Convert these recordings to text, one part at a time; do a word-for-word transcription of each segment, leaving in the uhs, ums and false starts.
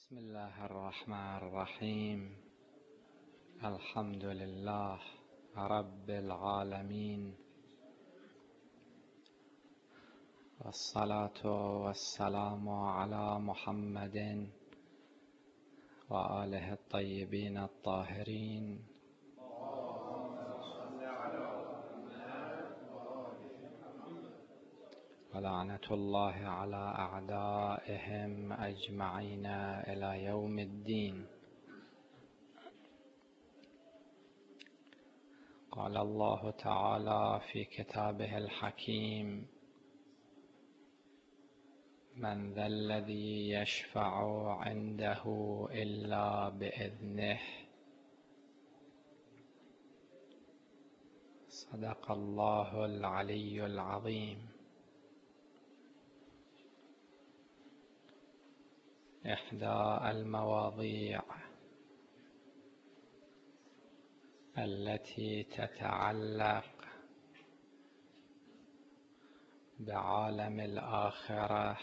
بسم الله الرحمن الرحيم. الحمد لله رب العالمين، والصلاة والسلام على محمد وآله الطيبين الطاهرين، ولعنة الله على أعدائهم أجمعين إلى يوم الدين. قال الله تعالى في كتابه الحكيم: من ذا الذي يشفع عنده إلا بإذنه. صدق الله العلي العظيم. إحدى المواضيع التي تتعلق بعالم الآخرة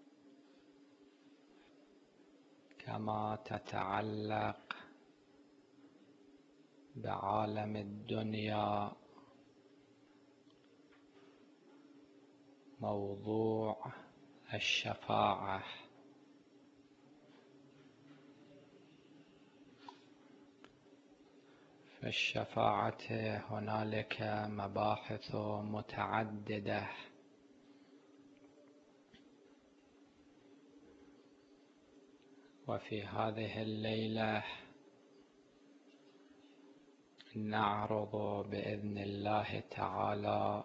كما تتعلق بعالم الدنيا موضوع الشفاعة. في الشفاعة هنالك مباحث متعددة، وفي هذه الليلة نعرض بإذن الله تعالى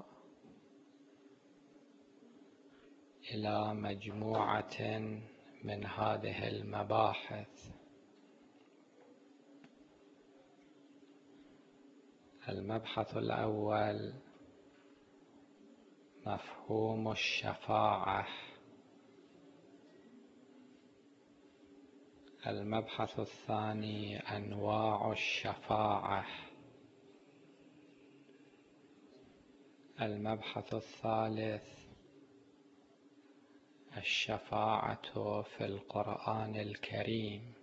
إلى مجموعة من هذه المباحث. المبحث الأول مفهوم الشفاعة. المبحث الثاني أنواع الشفاعة. المبحث الثالث الشفاعة في القرآن الكريم.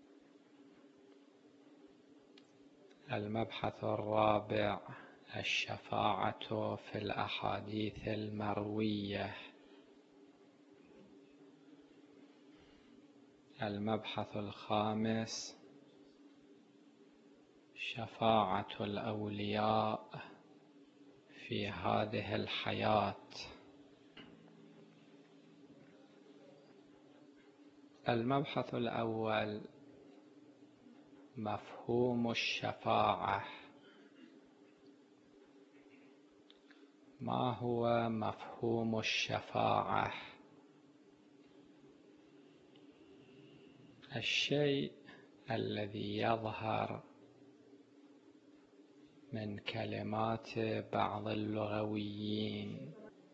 المبحث الرابع الشفاعة في الأحاديث المروية. المبحث الخامس شفاعة الأولياء في هذه الحياة. المبحث الأول مفهوم الشفاعة. ما هو مفهوم الشفاعة؟ الشيء الذي يظهر من كلمات بعض اللغويين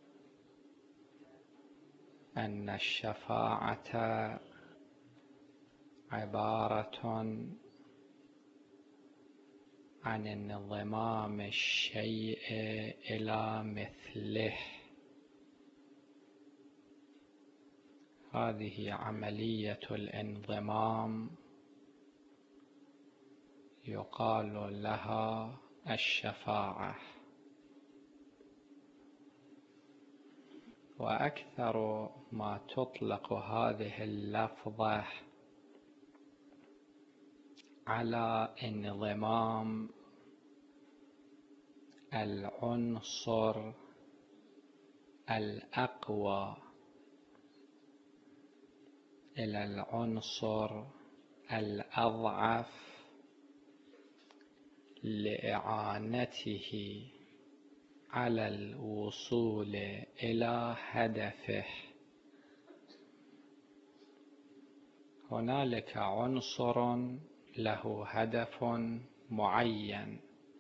أن الشفاعة عبارة عن انضمام الشيء إلى مثله. هذه عملية الانضمام يقال لها الشفاعة. وأكثر ما تطلق هذه اللفظة على انضمام العنصر الأقوى إلى العنصر الأضعف لإعانته على الوصول إلى هدفه. هنالك عنصر له هدف معين،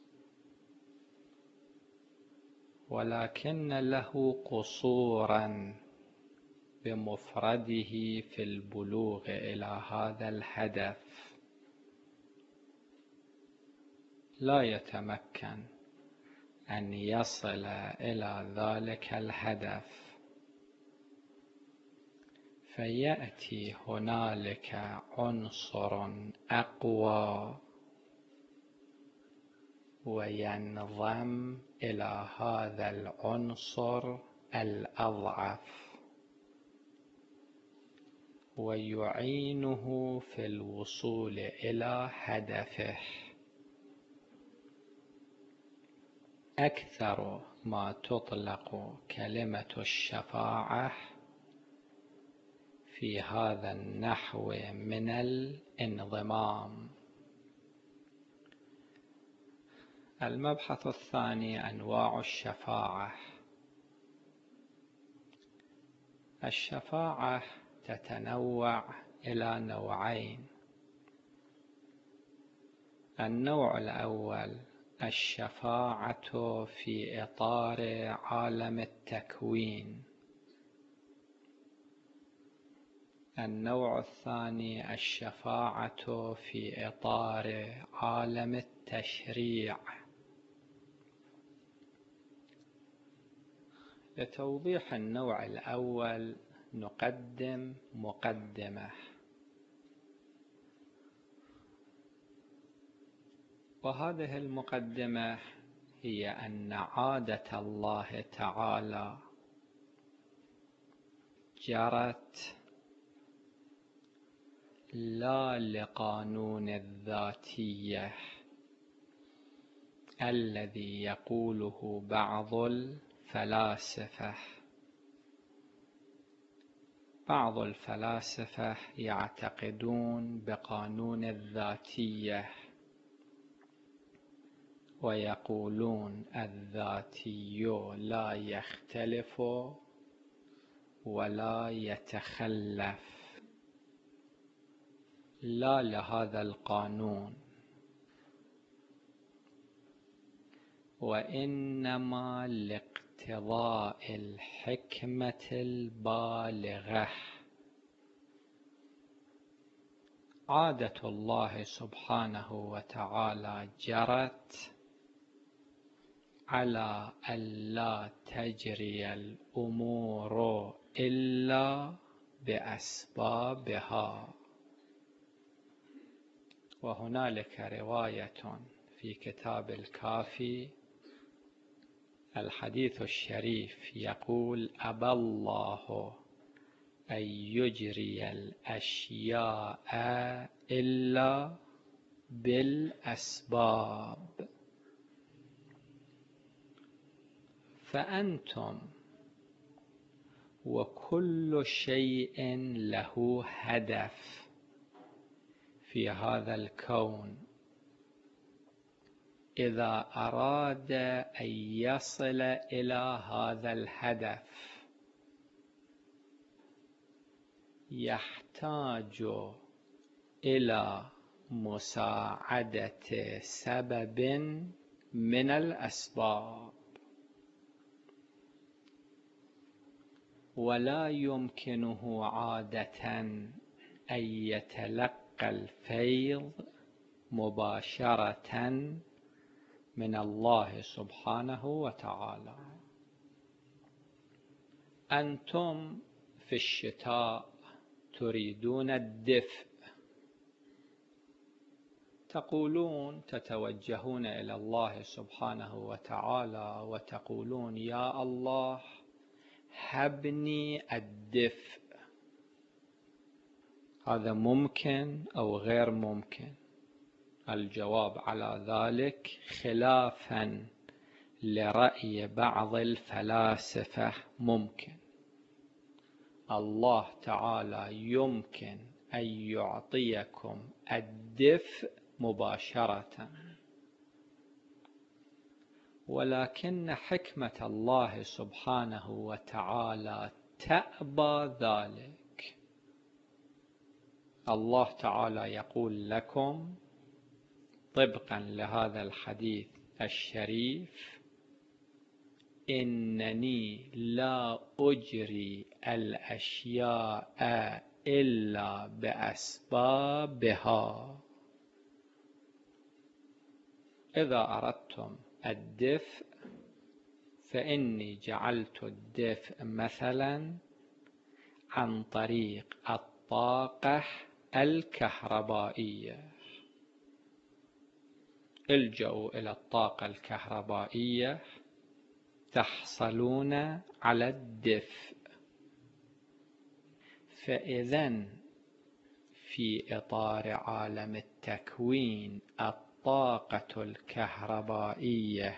ولكن له قصورا بمفرده في البلوغ إلى هذا الهدف، لا يتمكن أن يصل إلى ذلك الهدف. فيأتي هنالك عنصر أقوى وينضم إلى هذا العنصر الأضعف ويعينه في الوصول إلى هدفه. أكثر ما تطلق كلمة الشفاعة في هذا النحو من الانضمام. المبحث الثاني: أنواع الشفاعة. الشفاعة تتنوع إلى نوعين. النوع الأول الشفاعة في إطار عالم التكوين. النوع الثاني الشفاعة في إطار عالم التشريع. لتوضيح النوع الأول نقدم مقدمة، وهذه المقدمة هي أن عادة الله تعالى جرت لا لقانون الذاتية الذي يقوله بعض الفلاسفة. بعض الفلاسفة يعتقدون بقانون الذاتية ويقولون الذاتي لا يختلف ولا يتخلف. لا لهذا القانون، وإنما لاقتضاء الحكمة البالغة. عادة الله سبحانه وتعالى جرت على ألا تجري الأمور إلا بأسبابها. وهنالك رواية في كتاب الكافي، الحديث الشريف يقول: أبى الله أن يجري الأشياء إلا بالأسباب. فأنتم وكل شيء له هدف في هذا الكون، إذا أراد أن يصل إلى هذا الهدف يحتاج إلى مساعدة سبب من الأسباب، ولا يمكنه عادة أن يتلقى الفيض مباشرة من الله سبحانه وتعالى. أنتم في الشتاء تريدون الدفء، تقولون تتوجهون إلى الله سبحانه وتعالى وتقولون: يا الله هبني الدفء. هذا ممكن أو غير ممكن؟ الجواب على ذلك خلافا لرأي بعض الفلاسفة ممكن. الله تعالى يمكن أن يعطيكم الدفء مباشرة، ولكن حكمة الله سبحانه وتعالى تأبى ذلك. الله تعالى يقول لكم طبقا لهذا الحديث الشريف: إنني لا أجري الأشياء إلا بأسبابها. إذا أردتم الدفء فإني جعلت الدفء مثلا عن طريق الطاقة الكهربائية. الجأوا إلى الطاقة الكهربائية تحصلون على الدفء. فإذن في إطار عالم التكوين الطاقة الكهربائية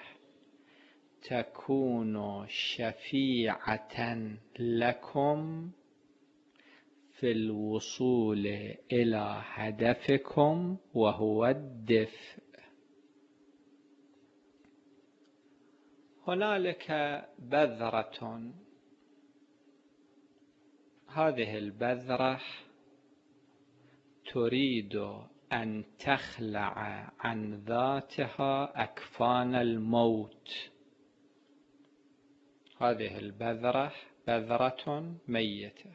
تكون شفيعة لكم في الوصول إلى هدفكم وهو الدفء. هنالك بذرة، هذه البذرة تريد أن تخلع عن ذاتها أكفان الموت. هذه البذرة بذرة ميتة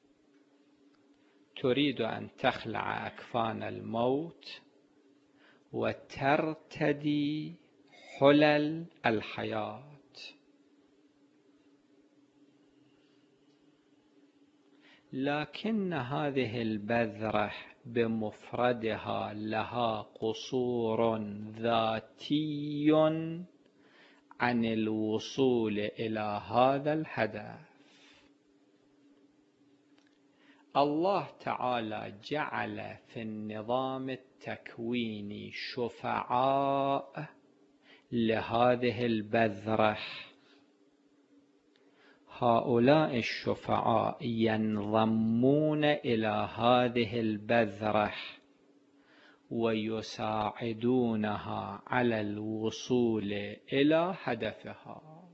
تريد أن تخلع أكفان الموت وترتدي حلل الحياة. لكن هذه البذرة بمفردها لها قصور ذاتي عن الوصول إلى هذا الهدف. الله تعالى جعل في النظام التكويني شفعاء لهذه البذرة. هؤلاء الشفعاء ينضمون إلى هذه البذرة ويساعدونها على الوصول إلى هدفها.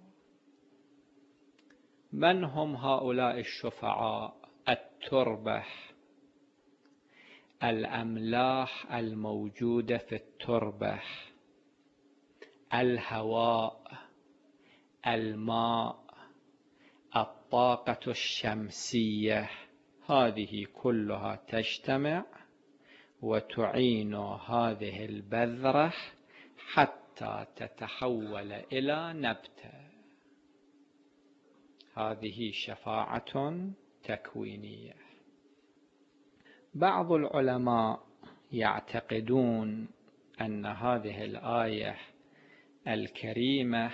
من هم هؤلاء الشفعاء؟ التربة، الأملاح الموجودة في التربة، الهواء، الماء، الطاقة الشمسية، هذه كلها تجتمع وتعين هذه البذرة حتى تتحول إلى نبتة. هذه شفاعة تكوينية. بعض العلماء يعتقدون أن هذه الآية الكريمة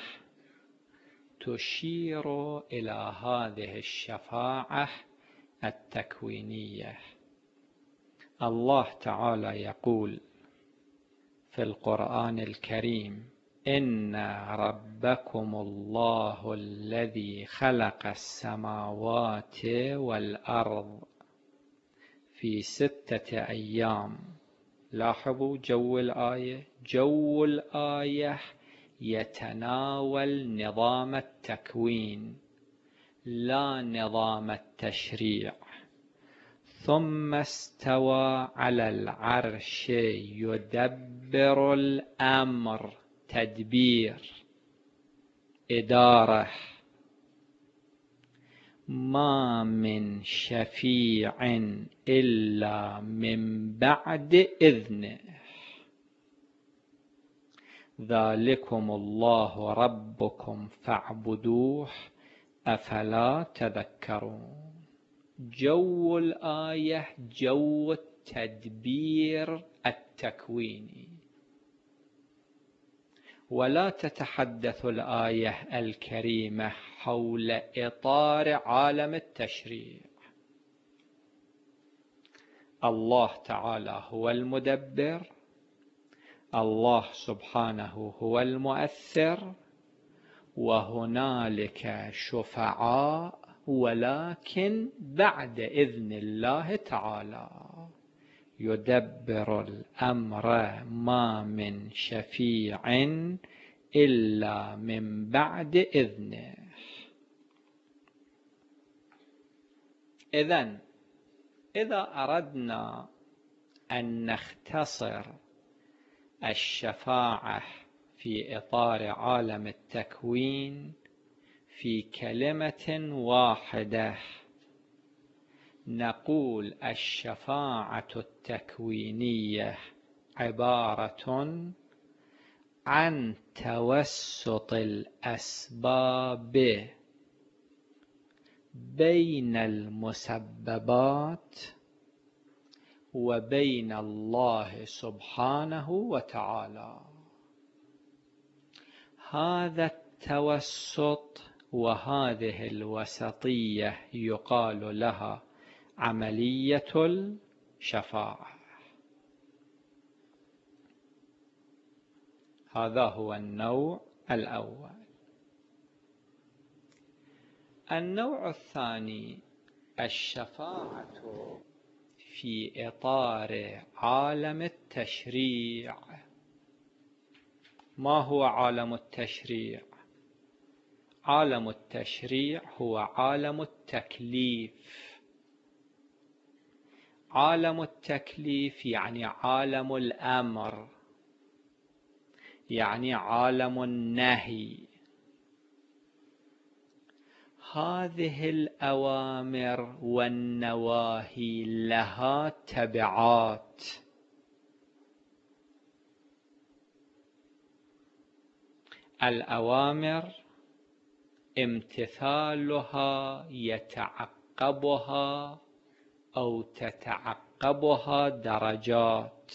تشير إلى هذه الشفاعة التكوينية. الله تعالى يقول في القرآن الكريم: إن ربكم الله الذي خلق السماوات والأرض في ستة أيام. لاحظوا جو الآية، جو الآية يتناول نظام التكوين لا نظام التشريع. ثم استوى على العرش يدبر الأمر، تدبير، إدارة. ما من شفيع إلا من بعد إذنه. ذلكم الله ربكم فاعبدوه أفلا تذكرون. جو الآية جو التدبير التكويني. ولا تتحدث الآية الكريمة حول إطار عالم التشريع. الله تعالى هو المدبر، الله سبحانه هو المؤثر، وهنالك شفعاء ولكن بعد إذن الله تعالى. يدبر الأمر ما من شفيع إلا من بعد إذنه. إذن إذا أردنا أن نختصر الشفاعة في إطار عالم التكوين في كلمة واحدة، نقول الشفاعة التكوينية عبارة عن توسط الأسباب بين المسببات وبين الله سبحانه وتعالى. هذا التوسط وهذه الوسطية يقال لها عملية الشفاعة. هذا هو النوع الأول. النوع الثاني الشفاعة في إطار عالم التشريع. ما هو عالم التشريع؟ عالم التشريع هو عالم التكليف. عالم التكليف يعني عالم الأمر، يعني عالم النهي. هذه الأوامر والنواهي لها تبعات. الأوامر امتثالها يتعقبها أو تتعقبها درجات.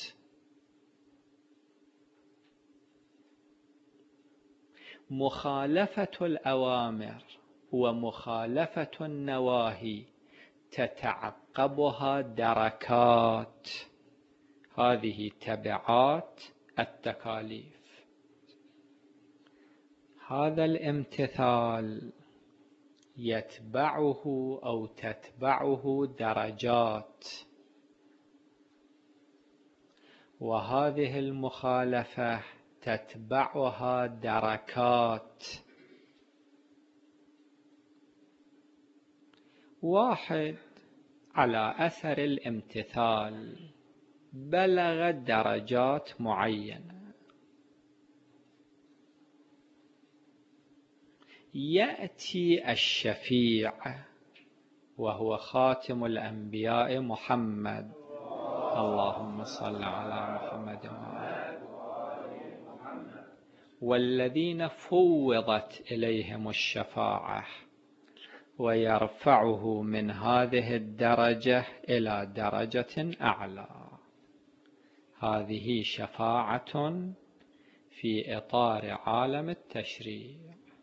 مخالفة الأوامر ومخالفة النواهي تتعقبها دركات. هذه تبعات التكاليف. هذا الامتثال يتبعه أو تتبعه درجات، وهذه المخالفة تتبعها دركات. واحد على أثر الامتثال بلغ درجات معينة، يأتي الشفيع وهو خاتم الأنبياء محمد، اللهم صل على محمد وآله، والذين فوضت إليهم الشفاعة، ويرفعه من هذه الدرجة إلى درجة أعلى. هذه شفاعة في إطار عالم التشريع.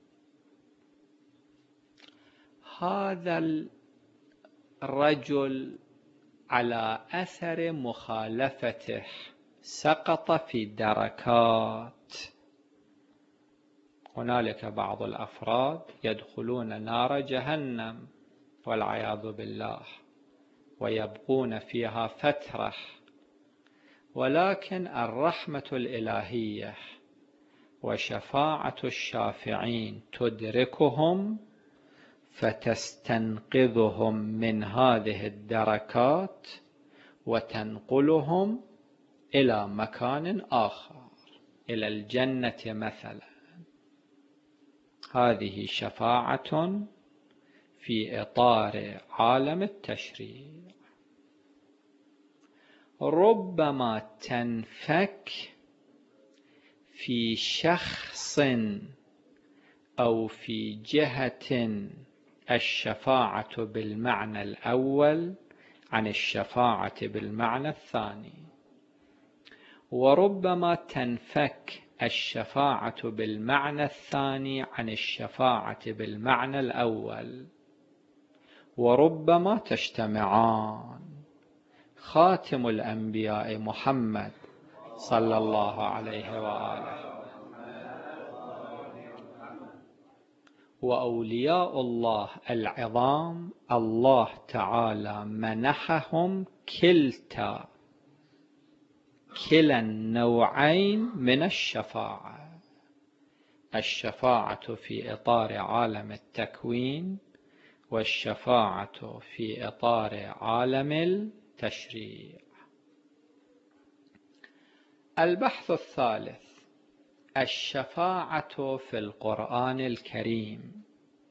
هذا الرجل على أثر مخالفته سقط في دركات. هنالك بعض الأفراد يدخلون نار جهنم والعياذ بالله ويبقون فيها فترة، ولكن الرحمة الإلهية وشفاعة الشافعين تدركهم فتستنقذهم من هذه الدركات وتنقلهم إلى مكان آخر، إلى الجنة مثلا. هذه شفاعة في إطار عالم التشريع. ربما تنفك في شخص أو في جهة الشفاعة بالمعنى الأول عن الشفاعة بالمعنى الثاني، وربما تنفك الشفاعة بالمعنى الثاني عن الشفاعة بالمعنى الأول، وربما تجتمعان. خاتم الأنبياء محمد صلى الله عليه وآله وأولياء الله العظام الله تعالى منحهم كلتا كلا النوعين من الشفاعة. الشفاعة في إطار عالم التكوين والشفاعة في إطار عالم التشريع. البحث الثالث الشفاعة في القرآن الكريم.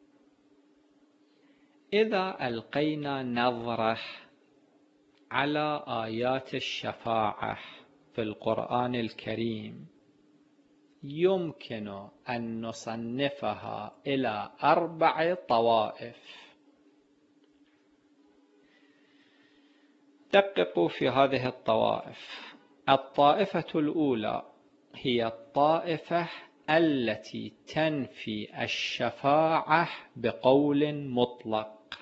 إذا ألقينا نظرة على آيات الشفاعة في القرآن الكريم يمكن أن نصنفها إلى أربع طوائف. دققوا في هذه الطوائف. الطائفة الأولى هي الطائفة التي تنفي الشفاعة بقول مطلق،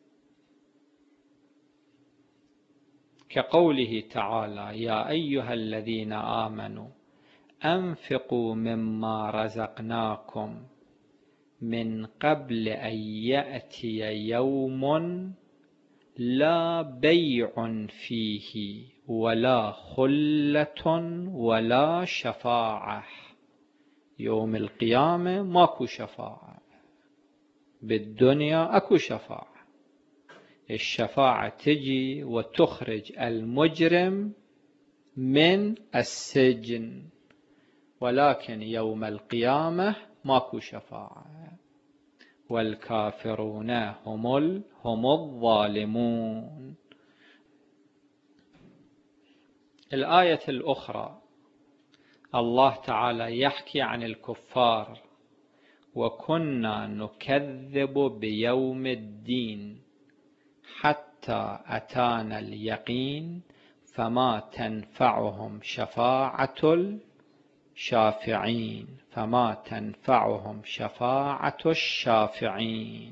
كقوله تعالى: يا أيها الذين آمنوا أنفقوا مما رزقناكم من قبل أن يأتي يوم لا بيع فيه ولا خلة ولا شفاعة. يوم القيامة ماكو شفاعة، بالدنيا أكو شفاعة. الشفاعة تجي وتخرج المجرم من السجن، ولكن يوم القيامة ماكو شفاعة. والكافرون هم هم الظالمون. الآية الأخرى الله تعالى يحكي عن الكفار: وكنا نكذب بيوم الدين حتى أتانا اليقين فما تنفعهم شفاعة الشافعين فما تنفعهم شفاعة الشافعين.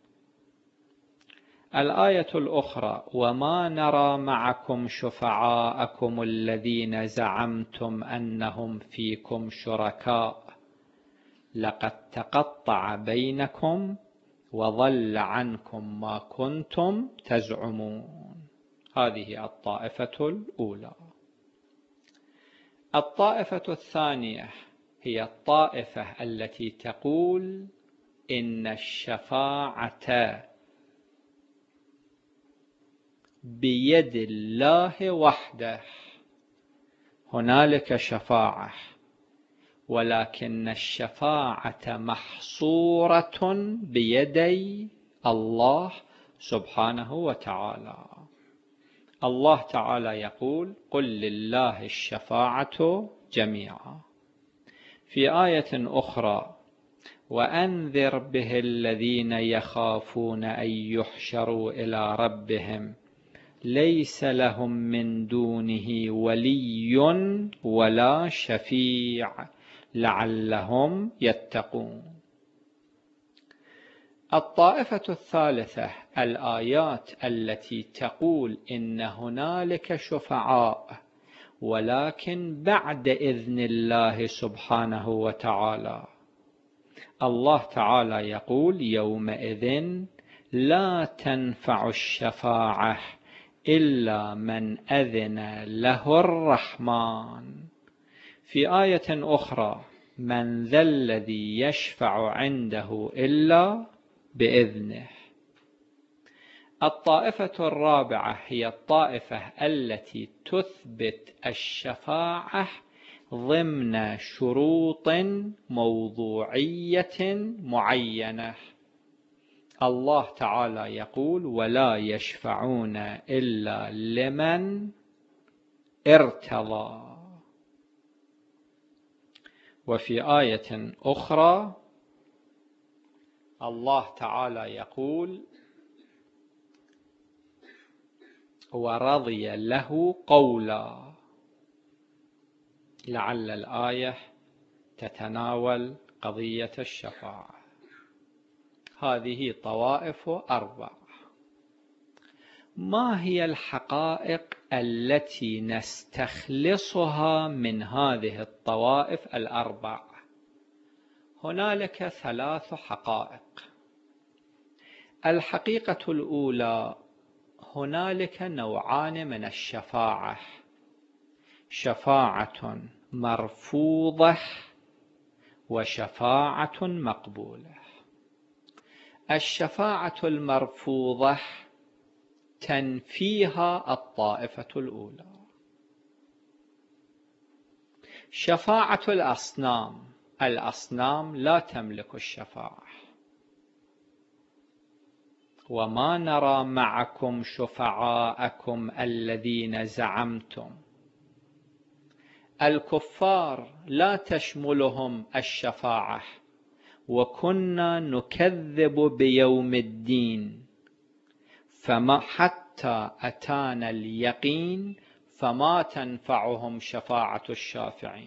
الآية الأخرى: وما نرى معكم شفعاءكم الذين زعمتم أنهم فيكم شركاء لقد تقطع بينكم وضل عنكم ما كنتم تزعمون. هذه الطائفة الأولى. الطائفة الثانية هي الطائفة التي تقول إن الشفاعة بيد الله وحده. هنالك شفاعة، ولكن الشفاعة محصورة بيدي الله سبحانه وتعالى. الله تعالى يقول: قل لله الشفاعة جميعا. في آية أخرى: وأنذر به الذين يخافون أن يحشروا إلى ربهم ليس لهم من دونه ولي ولا شفيع لعلهم يتقون. الطائفة الثالثة الآيات التي تقول إن هنالك شفعاء ولكن بعد إذن الله سبحانه وتعالى. الله تعالى يقول: يومئذ لا تنفع الشفاعة إلا من أذن له الرحمن. في آية أخرى: من ذا الذي يشفع عنده إلا بإذنه. الطائفة الرابعة هي الطائفة التي تثبت الشفاعة ضمن شروط موضوعية معينة. الله تعالى يقول: ولا يشفعون إلا لمن ارتضى. وفي آية أخرى الله تعالى يقول: ورضي له قولا. لعل الآية تتناول قضية الشفاعة. هذه طوائف أربع. ما هي الحقائق التي نستخلصها من هذه الطوائف الأربع؟ هنالك ثلاث حقائق. الحقيقة الأولى: هنالك نوعان من الشفاعة: شفاعة مرفوضة وشفاعة مقبولة. الشفاعة المرفوضة تنفيها الطائفة الأولى. شفاعة الأصنام: الأصنام لا تملك الشفاعة. وما نرى معكم شفعاءكم الذين زعمتم. الكفار لا تشملهم الشفاعة، وكنا نكذب بيوم الدين فما حتى حتى أتانا اليقين فما تنفعهم شفاعة الشافعين.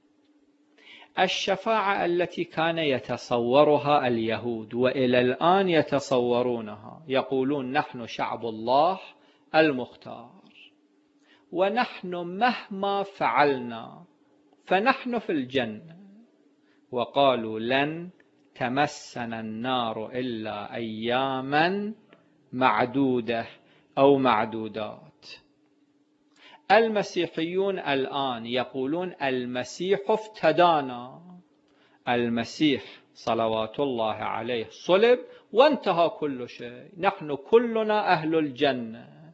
الشفاعة التي كان يتصورها اليهود وإلى الآن يتصورونها، يقولون نحن شعب الله المختار، ونحن مهما فعلنا فنحن في الجنة، وقالوا لن تمسنا النار إلا أياما معدودة أو معدودات. المسيحيون الآن يقولون المسيح افتدانا، المسيح صلوات الله عليه صلب وانتهى كل شيء، نحن كلنا أهل الجنة.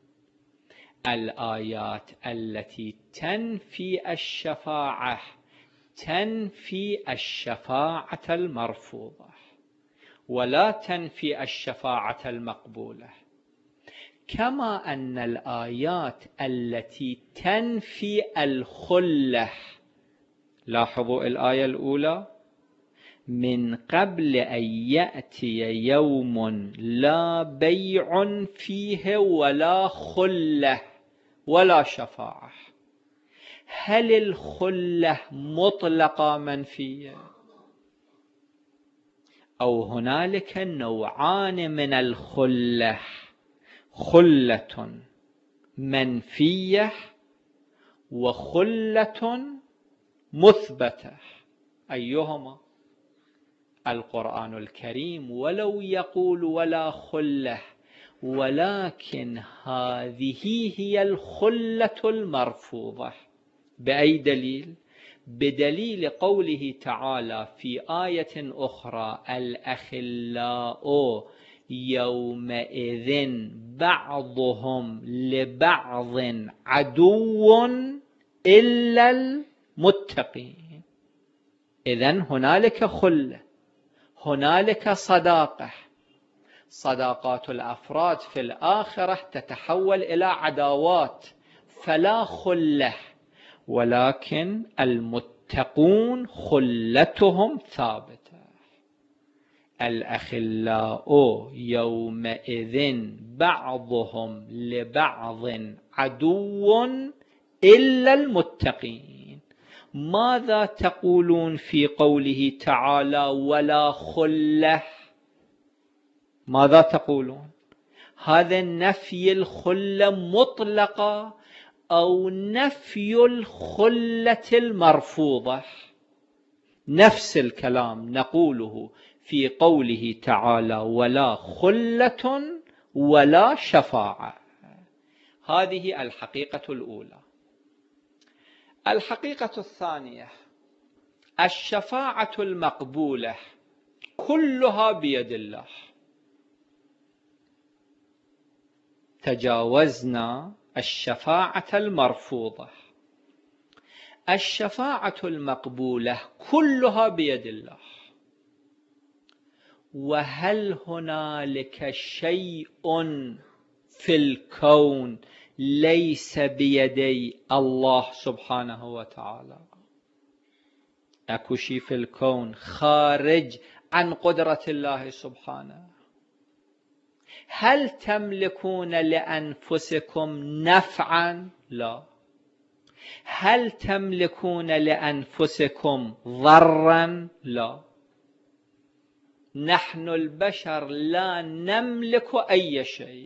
الآيات التي تنفي الشفاعة تنفي الشفاعة المرفوضة ولا تنفي الشفاعة المقبولة، كما أن الآيات التي تنفي الخلة، لاحظوا الآية الأولى: من قبل أن يأتي يوم لا بيع فيه ولا خلة ولا شفاعة. هل الخلة مطلقة منفية؟ أو هنالك نوعان من الخلة: خلة منفية وخلة مثبتة. أيهما؟ القرآن الكريم ولو يقول ولا خلة، ولكن هذه هي الخلة المرفوضة. بأي دليل؟ بدليل قوله تعالى في آية أخرى: الأخلاء يومئذ بعضهم لبعض عدو إلا المتقين. إذن هنالك خلة، هنالك صداقة. صداقات الأفراد في الآخرة تتحول إلى عداوات، فلا خلة، ولكن المتقون خلتهم ثابتة. الأخلاء يومئذ بعضهم لبعض عدو إلا المتقين. ماذا تقولون في قوله تعالى ولا خلة؟ ماذا تقولون؟ هذا نفي الخلة مطلقة أو نفي الخلة المرفوضة؟ نفس الكلام نقوله في قوله تعالى ولا خلة ولا شفاعة. هذه الحقيقة الأولى. الحقيقة الثانية: الشفاعة المقبولة كلها بيد الله. تجاوزنا الشفاعة المرفوضة. الشفاعة المقبولة كلها بيد الله. وهل هنالك شيء في الكون ليس بيدي الله سبحانه وتعالى؟ أكو شيء في الكون خارج عن قدرة الله سبحانه؟ هل تملكون لأنفسكم نفعا؟ لا. هل تملكون لأنفسكم ضرا؟ لا. نحن البشر لا نملك أي شيء.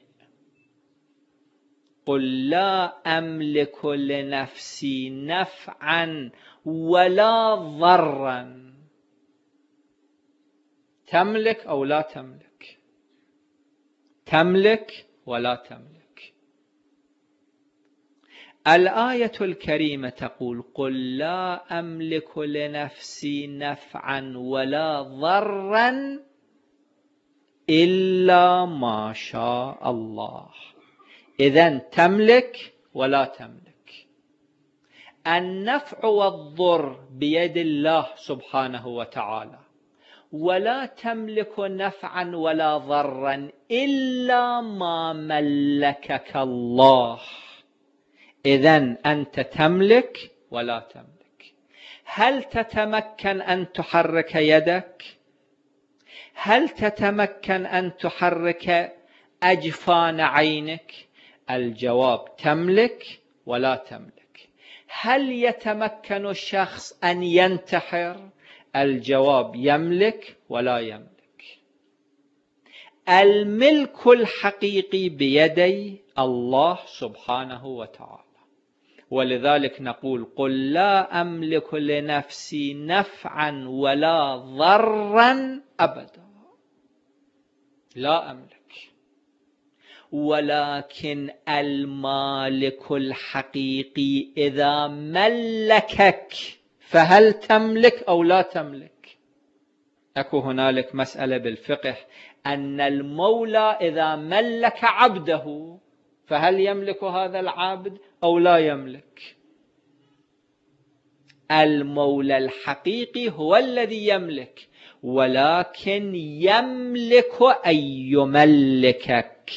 قل لا أملك لنفسي نفعا ولا ضرا. تملك أو لا تملك؟ تملك ولا تملك. الآية الكريمة تقول قل لا أملك لنفسي نفعا ولا ضرا إلا ما شاء الله. إذن تملك ولا تملك. النفع والضر بيد الله سبحانه وتعالى، ولا تملك نفعا ولا ضرا إلا ما ملكك الله. إذن أنت تملك ولا تملك. هل تتمكن أن تحرك يدك؟ هل تتمكن أن تحرك أجفان عينك؟ الجواب تملك ولا تملك. هل يتمكن الشخص أن ينتحر؟ الجواب يملك ولا يملك. الملك الحقيقي بيدي الله سبحانه وتعالى، ولذلك نقول قل لا أملك لنفسي نفعا ولا ضرا أبدا، لا أملك. ولكن المالك الحقيقي إذا ملكك فهل تملك أو لا تملك؟ أكو هنالك مسألة بالفقه أن المولى إذا ملك عبده فهل يملك هذا العبد أو لا يملك؟ المولى الحقيقي هو الذي يملك، ولكن يملك أن يملكك.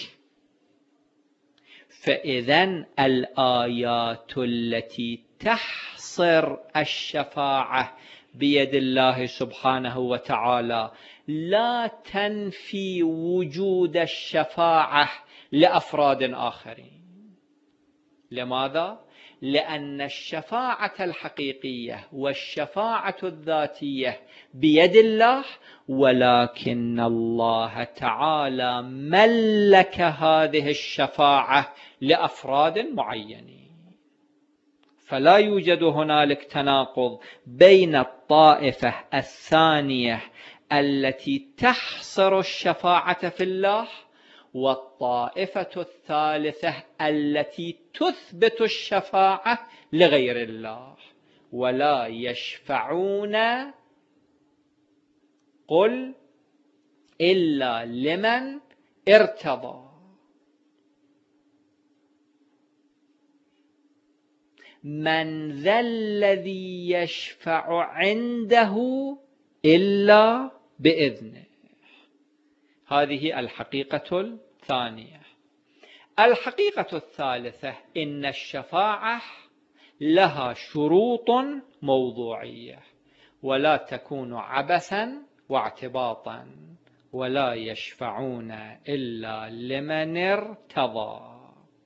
فإذن الآيات التي تحصر الشفاعة بيد الله سبحانه وتعالى لا تنفي وجود الشفاعة لأفراد آخرين. لماذا؟ لأن الشفاعة الحقيقية والشفاعة الذاتية بيد الله، ولكن الله تعالى ملك هذه الشفاعة لأفراد معينين. فلا يوجد هنالك تناقض بين الطائفة الثانية التي تحصر الشفاعة في الله والطائفة الثالثة التي تثبت الشفاعة لغير الله. ولا يشفعون قل إلا لمن ارتضى. من ذا الذي يشفع عنده إلا بإذنه. هذه الحقيقة الثانية. الحقيقة الثالثة إن الشفاعة لها شروط موضوعية، ولا تكون عبثا واعتباطا. ولا يشفعون إلا لمن ارتضى.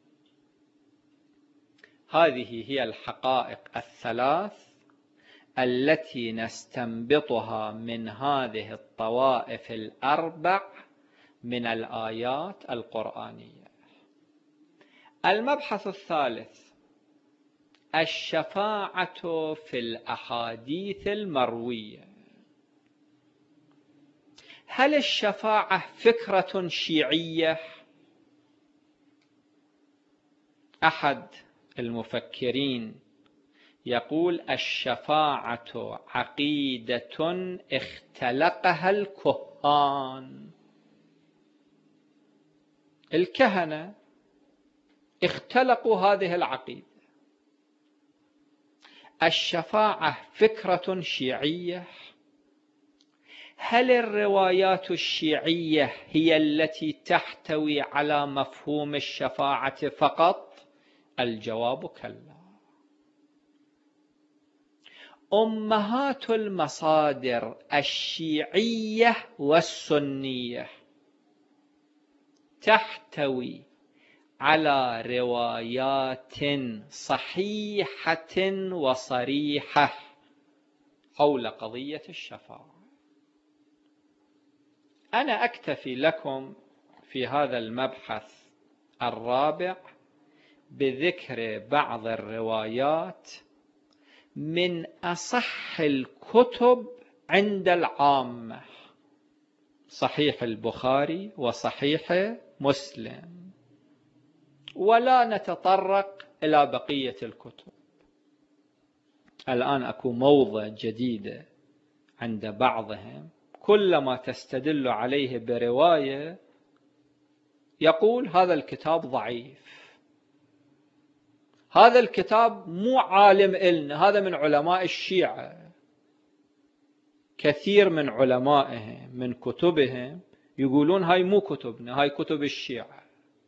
هذه هي الحقائق الثلاث التي نستنبطها من هذه الطوائف الأربع من الآيات القرآنية. المبحث الثالث الشفاعة في الأحاديث المروية. هل الشفاعة فكرة شيعية؟ أحد المفكرين يقول الشفاعة عقيدة اختلقها الكهان. الكهنة اختلقوا هذه العقيدة. الشفاعة فكرة شيعية. هل الروايات الشيعية هي التي تحتوي على مفهوم الشفاعة فقط؟ الجواب كلا. أمهات المصادر الشيعية والسنية تحتوي على روايات صحيحة وصريحة حول قضية الشفاعة. أنا أكتفي لكم في هذا المبحث الرابع بذكر بعض الروايات من أصح الكتب عند العامة، صحيح البخاري وصحيح مسلم، ولا نتطرق إلى بقية الكتب. الآن أكو موضة جديدة عند بعضهم، كلما تستدل عليه برواية يقول هذا الكتاب ضعيف، هذا الكتاب مو عالم إلنا، هذا من علماء الشيعة. كثير من علمائهم من كتبهم يقولون هاي مو كتبنا، هاي كتب الشيعة.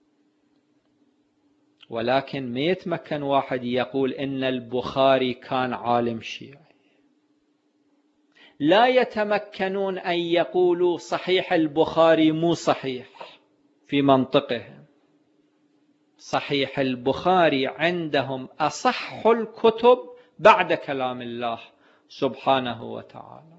ولكن ما يتمكن واحد يقول إن البخاري كان عالم شيعي. لا يتمكنون أن يقولوا صحيح البخاري مو صحيح في منطقهم. صحيح البخاري عندهم أصح الكتب بعد كلام الله سبحانه وتعالى.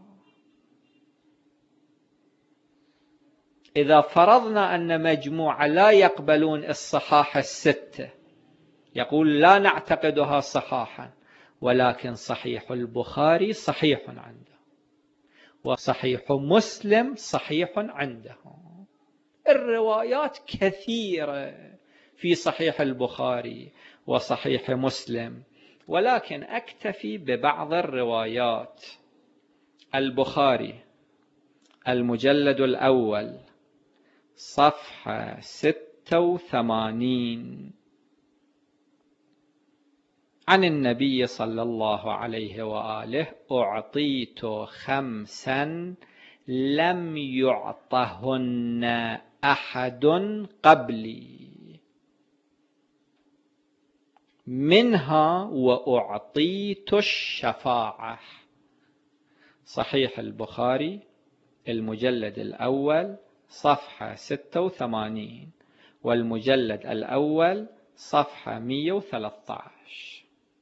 إذا فرضنا أن مجموعة لا يقبلون الصحاح الستة، يقول لا نعتقدها صحاحا، ولكن صحيح البخاري صحيح عنده، وصحيح مسلم صحيح عنده. الروايات كثيرة في صحيح البخاري وصحيح مسلم، ولكن أكتفي ببعض الروايات. البخاري المجلد الأول صفحة ستة وثمانين، عن النبي صلى الله عليه وآله: أعطيت خمسا لم يعطهن أحد قبلي، منها وأعطيت الشفاعة. صحيح البخاري المجلد الأول صفحة ستة وثمانين، والمجلد الأول صفحة مئة وثلاثة عشر.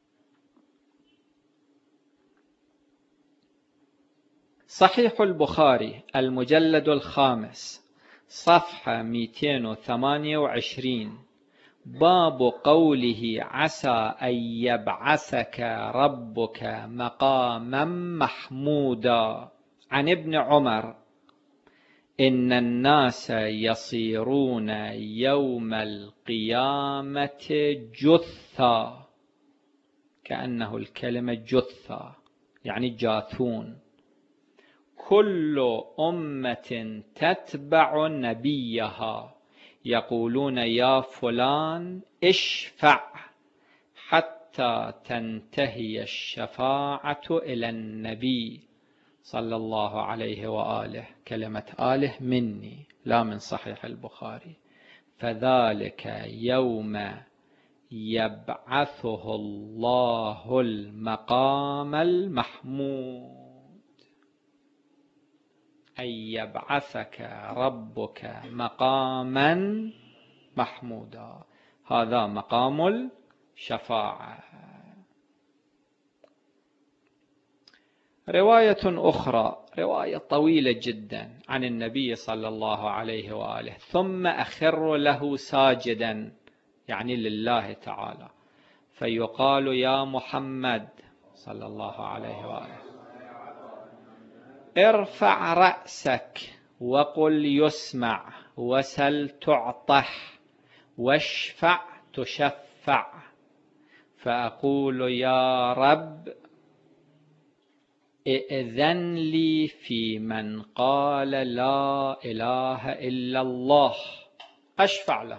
صحيح البخاري المجلد الخامس صفحة مئتين وثمانية وعشرين، باب قوله: عسى أن يبعثك ربك مقاما محمودا، عن ابن عمر: إن الناس يصيرون يوم القيامة جثا، كأنه الكلمة جثة يعني جاثون، كل أمة تتبع نبيها، يقولون يا فلان اشفع، حتى تنتهي الشفاعة إلى النبي صلى الله عليه وآله. كلمة آله مني لا من صحيح البخاري. فذلك يوم يبعثه الله المقام المحمود، أن يبعثك ربك مقاما محمودا، هذا مقام الشفاعة. رواية أخرى، رواية طويلة جدا، عن النبي صلى الله عليه وآله: ثم أخر له ساجدا، يعني لله تعالى، فيقال يا محمد صلى الله عليه وآله: ارفع رأسك وقل يسمع، وسل تعطح، واشفع تشفع. فأقول يا رب ائذن لي في من قال لا إله إلا الله، أشفع له.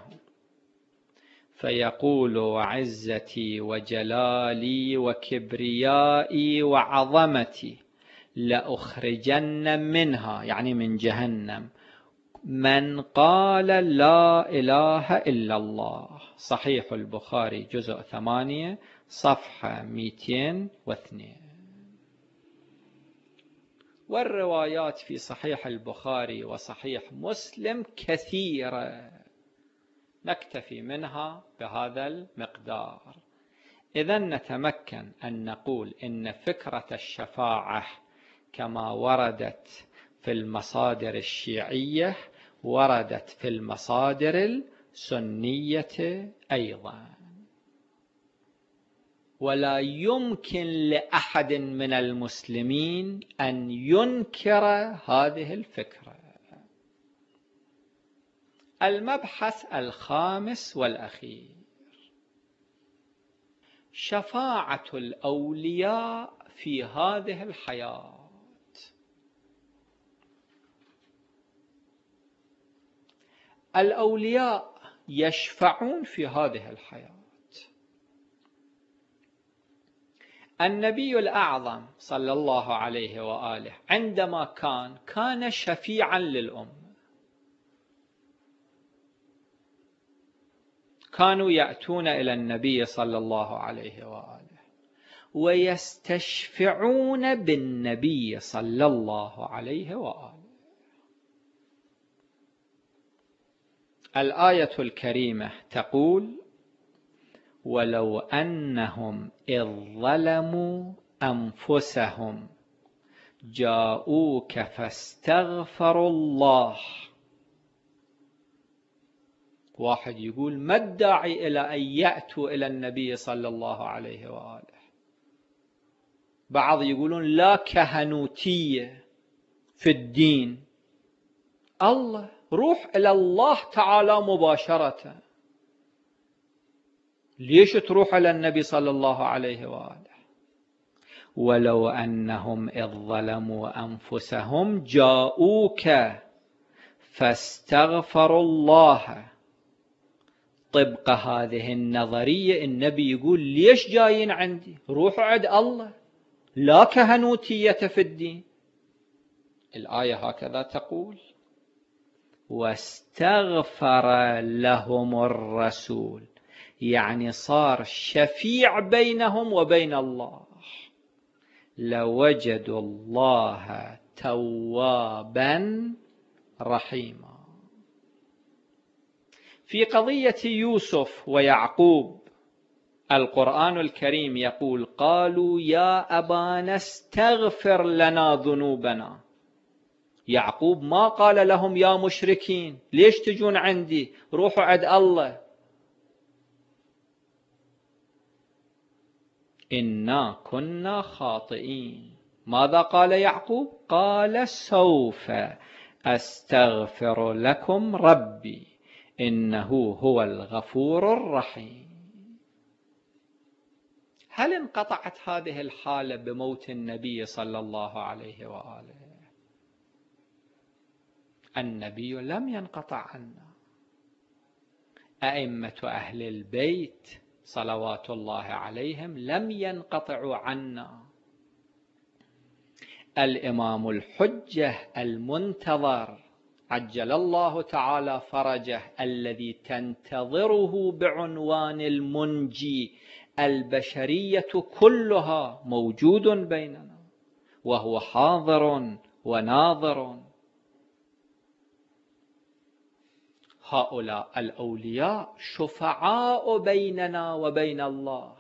فيقول وعزتي وجلالي وكبريائي وعظمتي لأخرجن منها، يعني من جهنم، من قال لا إله إلا الله. صحيح البخاري جزء ثمانية صفحة مئتين واثنين. والروايات في صحيح البخاري وصحيح مسلم كثيرة، نكتفي منها بهذا المقدار. إذن نتمكن أن نقول إن فكرة الشفاعة كما وردت في المصادر الشيعية وردت في المصادر السنية أيضا، ولا يمكن لأحد من المسلمين أن ينكر هذه الفكرة. المبحث الخامس والأخير: شفاعة الأولياء في هذه الحياة. الأولياء يشفعون في هذه الحياة. النبي الأعظم صلى الله عليه وآله عندما كان كان شفيعا للأمة، كانوا يأتون إلى النبي صلى الله عليه وآله ويستشفعون بالنبي صلى الله عليه وآله. الآية الكريمة تقول: ولو أنهم إذ ظلموا أنفسهم جاءوك فاستغفروا الله. واحد يقول ما الداعي إلى أن يأتوا إلى النبي صلى الله عليه وآله. بعض يقولون لا كهنوتية في الدين. الله، روح إلى الله تعالى مباشرة. ليش تروح إلى النبي صلى الله عليه وآله؟ ولو أنهم إذ ظلموا أنفسهم جاءوك فاستغفروا الله. طبق هذه النظرية النبي يقول ليش جايين عندي؟ روحوا عند الله، لا كهنوتية في الدين. الآية هكذا تقول: واستغفر لهم الرسول، يعني صار شفيع بينهم وبين الله. لوجدوا الله توابا رحيما. في قضية يوسف ويعقوب القرآن الكريم يقول: قالوا يا أبانا استغفر لنا ذنوبنا. يعقوب ما قال لهم يا مشركين ليش تجون عندي؟ روحوا عند الله. إنا كنا خاطئين. ماذا قال يعقوب؟ قال سوف أستغفر لكم ربي إنه هو الغفور الرحيم. هل انقطعت هذه الحالة بموت النبي صلى الله عليه وآله؟ النبي لم ينقطع عنا. أئمة أهل البيت صلوات الله عليهم لم ينقطعوا عنا. الإمام الحجة المنتظر عجل الله تعالى فرجه الذي تنتظره بعنوان المنجي البشرية كلها موجود بيننا، وهو حاضر وناظر. هؤلاء الأولياء شفعاء بيننا وبين الله،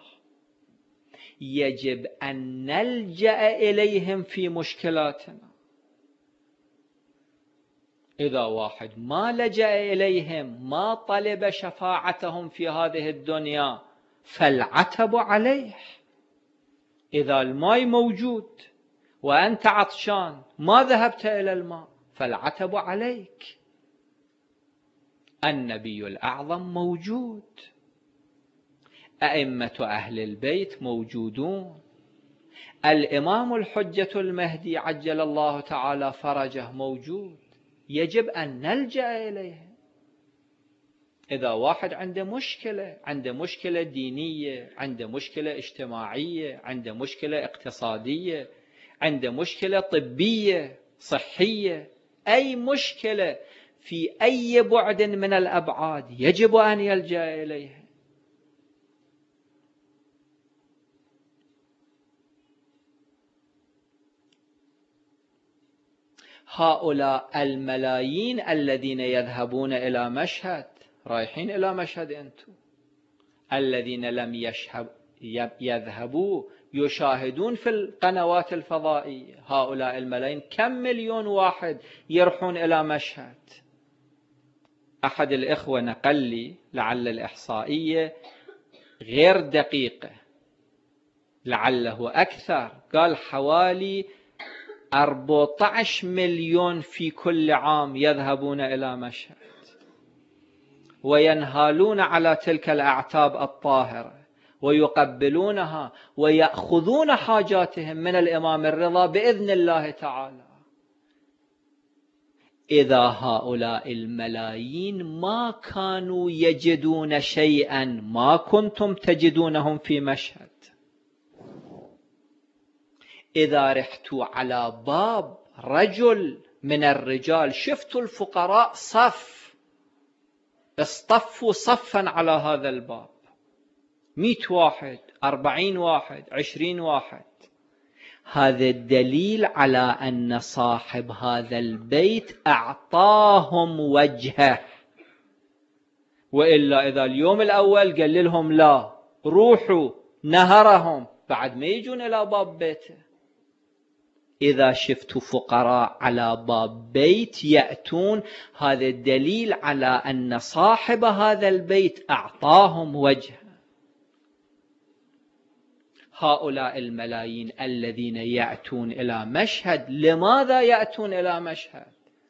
يجب أن نلجأ إليهم في مشكلاتنا. إذا واحد ما لجأ إليهم، ما طلب شفاعتهم في هذه الدنيا، فالعتب عليه. إذا الماء موجود وأنت عطشان ما ذهبت إلى الماء، فالعتب عليك. النبي الأعظم موجود، أئمة أهل البيت موجودون، الإمام الحجة المهدي عجل الله تعالى فرجه موجود. يجب أن نلجأ إليه. إذا واحد عنده مشكلة، عنده مشكلة دينية، عنده مشكلة اجتماعية، عنده مشكلة اقتصادية، عنده مشكلة طبية صحية، أي مشكلة في أي بعد من الأبعاد يجب أن يلجأ إليه. هؤلاء الملايين الذين يذهبون إلى مشهد، رايحين إلى مشهد أنتم، الذين لم يشهب يذهبوا يشاهدون في القنوات الفضائية، هؤلاء الملايين كم مليون واحد يروحون إلى مشهد. أحد الإخوة نقل لي، لعل الإحصائية غير دقيقة، لعله أكثر، قال حوالي أربعة عشر مليون في كل عام يذهبون إلى مشهد وينهالون على تلك الأعتاب الطاهرة ويقبلونها ويأخذون حاجاتهم من الإمام الرضا بإذن الله تعالى. إذا هؤلاء الملايين ما كانوا يجدون شيئا ما كنتم تجدونهم في مشهد. إذا رحتوا على باب رجل من الرجال شفتوا الفقراء صف، اصطفوا صفا على هذا الباب، مئة واحد، أربعين واحد، عشرين واحد، هذا الدليل على أن صاحب هذا البيت أعطاهم وجهه. وإلا إذا اليوم الأول قال لهم لا روحوا نهرهم، بعد ما يجون إلى باب بيته. إذا شفتوا فقراء على باب بيت يأتون، هذا دليل على أن صاحب هذا البيت أعطاهم وجه. هؤلاء الملايين الذين يأتون إلى مشهد، لماذا يأتون إلى مشهد؟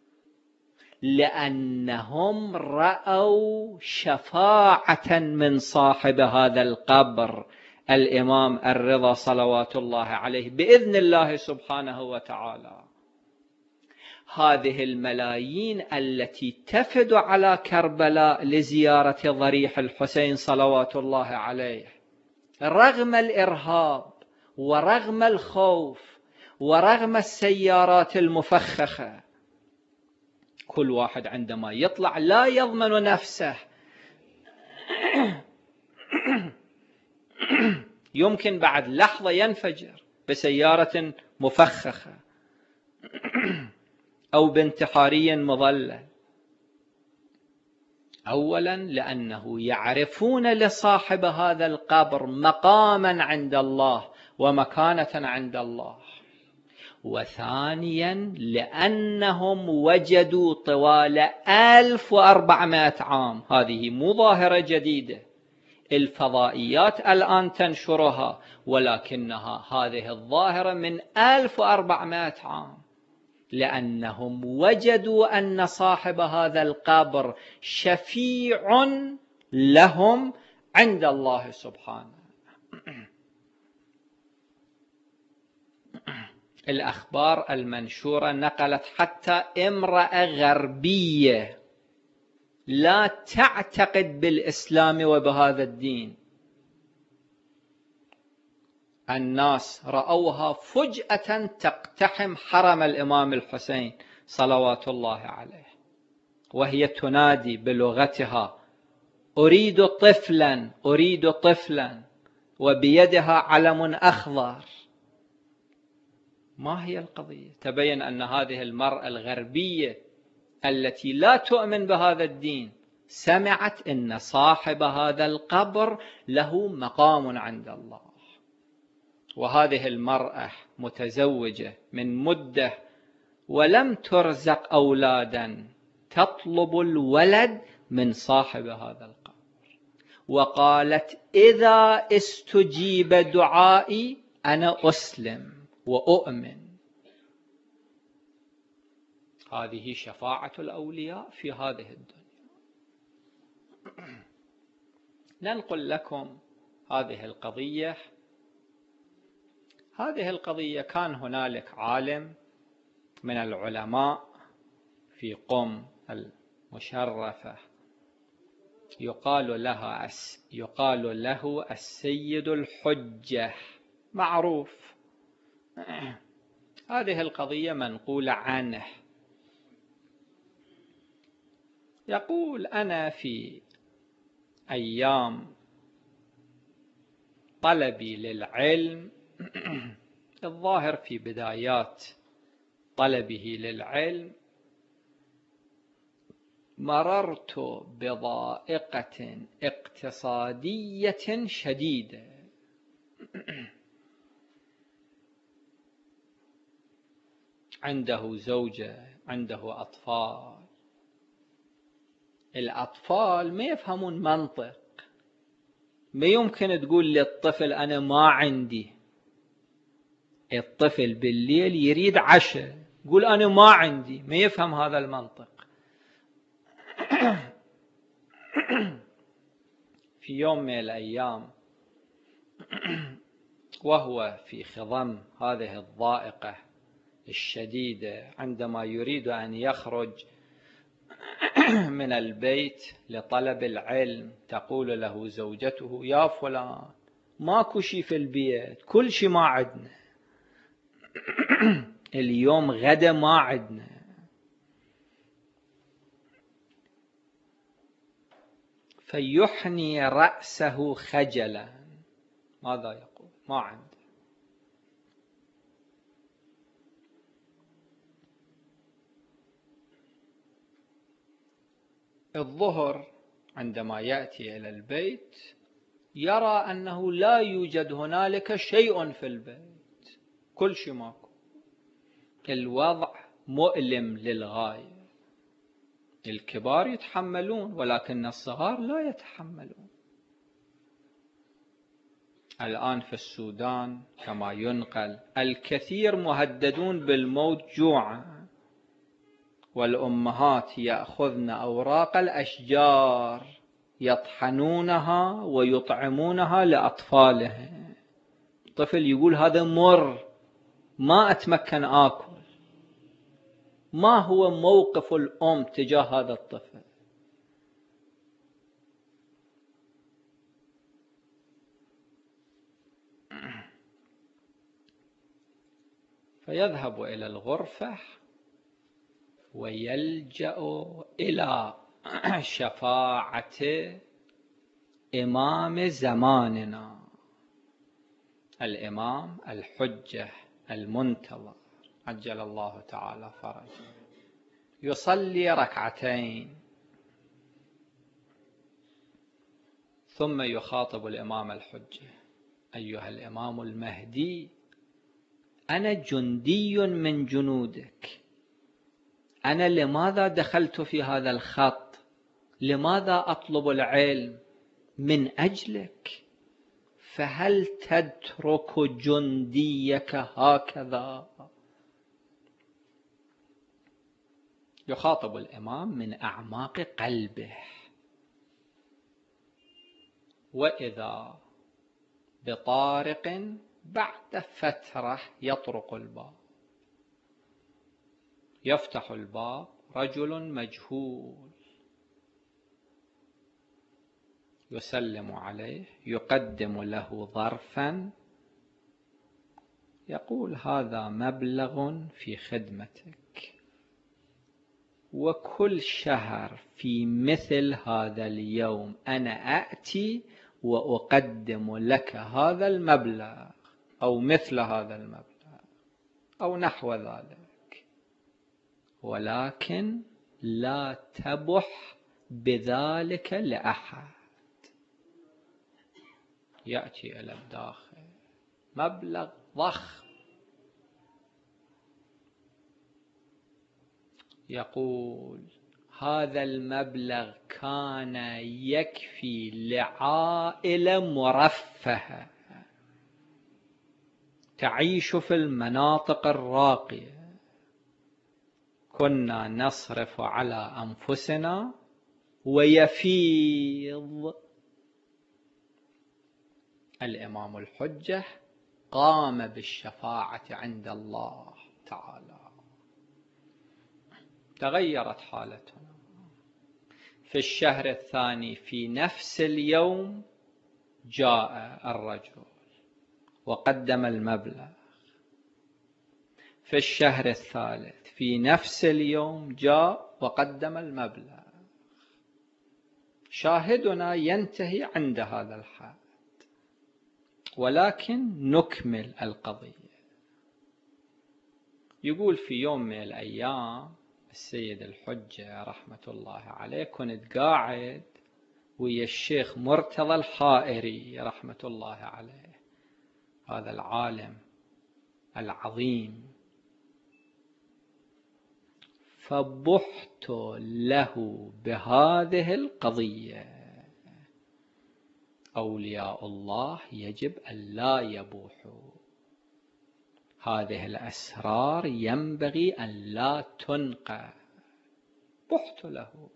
لأنهم رأوا شفاعة من صاحب هذا القبر الإمام الرضا صلوات الله عليه بإذن الله سبحانه وتعالى. هذه الملايين التي تفد على كربلاء لزيارة ضريح الحسين صلوات الله عليه، رغم الإرهاب ورغم الخوف ورغم السيارات المفخخة، كل واحد عندما يطلع لا يضمن نفسه، يمكن بعد لحظة ينفجر بسيارة مفخخة أو بانتحاري مضلل. أولا لأنه يعرفون لصاحب هذا القبر مقاما عند الله ومكانة عند الله، وثانيا لأنهم وجدوا طوال ألف وأربعمائة عام، هذه مو ظاهرة جديدة الفضائيات الآن تنشرها، ولكنها هذه الظاهرة من ألف وأربعمائة عام، لأنهم وجدوا أن صاحب هذا القبر شفيع لهم عند الله سبحانه. الأخبار المنشورة نقلت حتى امرأة غربية لا تعتقد بالإسلام وبهذا الدين، الناس رأوها فجأة تقتحم حرم الإمام الحسين صلوات الله عليه، وهي تنادي بلغتها: أريد طفلا أريد طفلا، وبيدها علم أخضر. ما هي القضية؟ تبين أن هذه المرأة الغربية التي لا تؤمن بهذا الدين سمعت أن صاحب هذا القبر له مقام عند الله. وهذه المرأة متزوجة من مدة ولم ترزق أولادا، تطلب الولد من صاحب هذا القبر، وقالت: إذا استجيب دعائي أنا أسلم وأؤمن. هذه شفاعة الأولياء في هذه الدنيا. ننقل لكم هذه القضية. هذه القضية كان هنالك عالم من العلماء في قم المشرفة يقال لها يقال له السيد الحجة، معروف. هذه القضية منقولة عنه. يقول: أنا في أيام طلبي للعلم، الظاهر في بدايات طلبه للعلم، مررت بضائقة اقتصادية شديدة. عنده زوجة، عنده أطفال. الأطفال ما يفهمون منطق، ما يمكن تقول للطفل أنا ما عندي. الطفل بالليل يريد عشاء، يقول أنا ما عندي، ما يفهم هذا المنطق. في يوم من الأيام وهو في خضم هذه الضائقة الشديدة، عندما يريد أن يخرج من البيت لطلب العلم، تقول له زوجته: يا فلان، ماكو شي في البيت، كل شي ما عندنا اليوم غدا ما عندنا. فيحني رأسه خجلا. ماذا يقول؟ ما عنده. الظهر عندما يأتي إلى البيت يرى أنه لا يوجد هنالك شيء في البيت، كل شيء ماكو. الوضع مؤلم للغاية. الكبار يتحملون ولكن الصغار لا يتحملون. الآن في السودان كما ينقل الكثير مهددون بالموت جوعا، والأمهات يأخذن أوراق الأشجار يطحنونها ويطعمونها لأطفالهم. طفل يقول هذا مر، ما أتمكن آكل. ما هو موقف الأم تجاه هذا الطفل؟ فيذهب إلى الغرفة ويلجأ إلى شفاعة إمام زماننا، الإمام الحجة المنتظر عجل الله تعالى فرجه. يصلي ركعتين ثم يخاطب الإمام الحجة: أيها الإمام المهدي، أنا جندي من جنودك، أنا لماذا دخلت في هذا الخط؟ لماذا أطلب العلم؟ من أجلك، فهل تترك جنديك هكذا؟ يخاطب الإمام من أعماق قلبه. وإذا بطارق بعد فترة يطرق الباب، يفتح الباب رجل مجهول، يسلم عليه، يقدم له ظرفا، يقول هذا مبلغ في خدمتك، وكل شهر في مثل هذا اليوم أنا أأتي وأقدم لك هذا المبلغ أو مثل هذا المبلغ أو نحو ذلك، ولكن لا تبح بذلك لأحد. يأتي إلى الداخل مبلغ ضخم، يقول هذا المبلغ كان يكفي لعائلة مرفهة تعيش في المناطق الراقية، كنا نصرف على أنفسنا ويفيض. الإمام الحجة قام بالشفاعة عند الله تعالى، تغيرت حالتنا. في الشهر الثاني في نفس اليوم جاء الرجل وقدم المبلغ. في الشهر الثالث في نفس اليوم جاء وقدم المبلغ. شاهدنا ينتهي عند هذا الحد، ولكن نكمل القضية. يقول في يوم من الأيام السيد الحجة رحمة الله عليه كنت قاعد ويا الشيخ مرتضى الحائري رحمة الله عليه، هذا العالم العظيم، فبحت له بهذه القضية. أولياء الله يجب أن لا يبوحوا، هذه الأسرار ينبغي أن لا تنقى. بحت له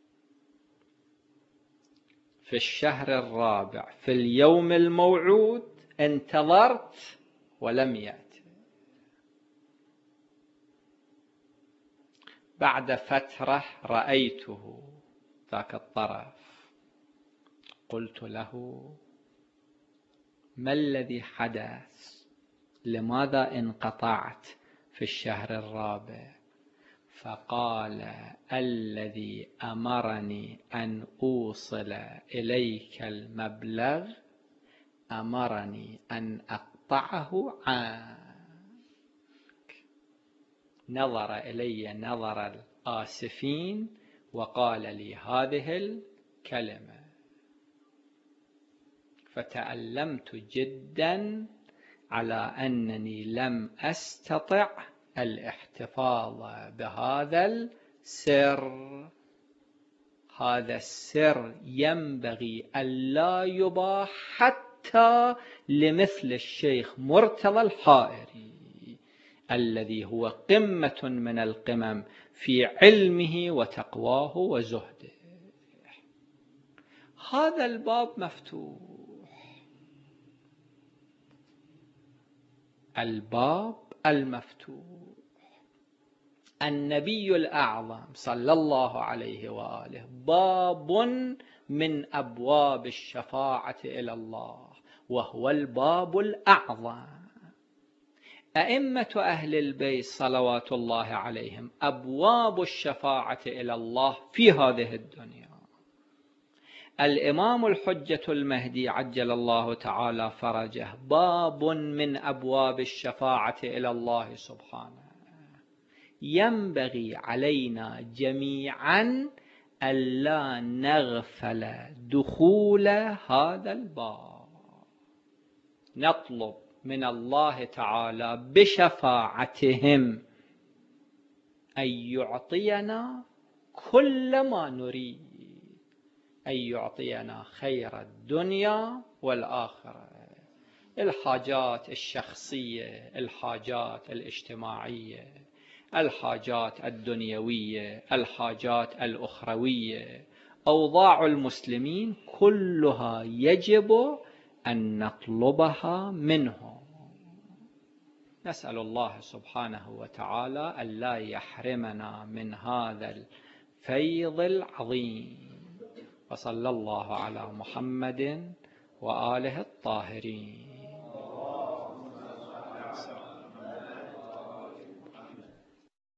في الشهر الرابع في اليوم الموعود، انتظرت ولم يأتي. بعد فترة رأيته ذاك الطرف، قلت له ما الذي حدث؟ لماذا انقطعت في الشهر الرابع؟ فقال الذي أمرني أن أوصل إليك المبلغ أمرني أن أقطعه عنك. نظر إلي نظر الآسفين وقال لي هذه الكلمة. فتألمت جدا على أنني لم أستطع الاحتفاظ بهذا السر. هذا السر ينبغي ألا يباح حتى لمثل الشيخ مرتضى الحائري الذي هو قمة من القمم في علمه وتقواه وزهده. هذا الباب مفتوح، الباب المفتوح. النبي الأعظم صلى الله عليه وآله باب من أبواب الشفاعة إلى الله، وهو الباب الأعظم. أئمة أهل البيت صلوات الله عليهم أبواب الشفاعة إلى الله في هذه الدنيا. الإمام الحجة المهدي عجل الله تعالى فرجه باب من أبواب الشفاعة إلى الله سبحانه. ينبغي علينا جميعا ألا نغفل دخول هذا الباب. نطلب من الله تعالى بشفاعتهم أن يعطينا كل ما نريد، أن يعطينا خير الدنيا والآخرة، الحاجات الشخصية، الحاجات الاجتماعية، الحاجات الدنيوية، الحاجات الأخروية، أوضاع المسلمين كلها يجب أن نطلبها منه. نسأل الله سبحانه وتعالى ألا يحرمنا من هذا الفيض العظيم. وصلى الله على محمد وآله الطاهرين.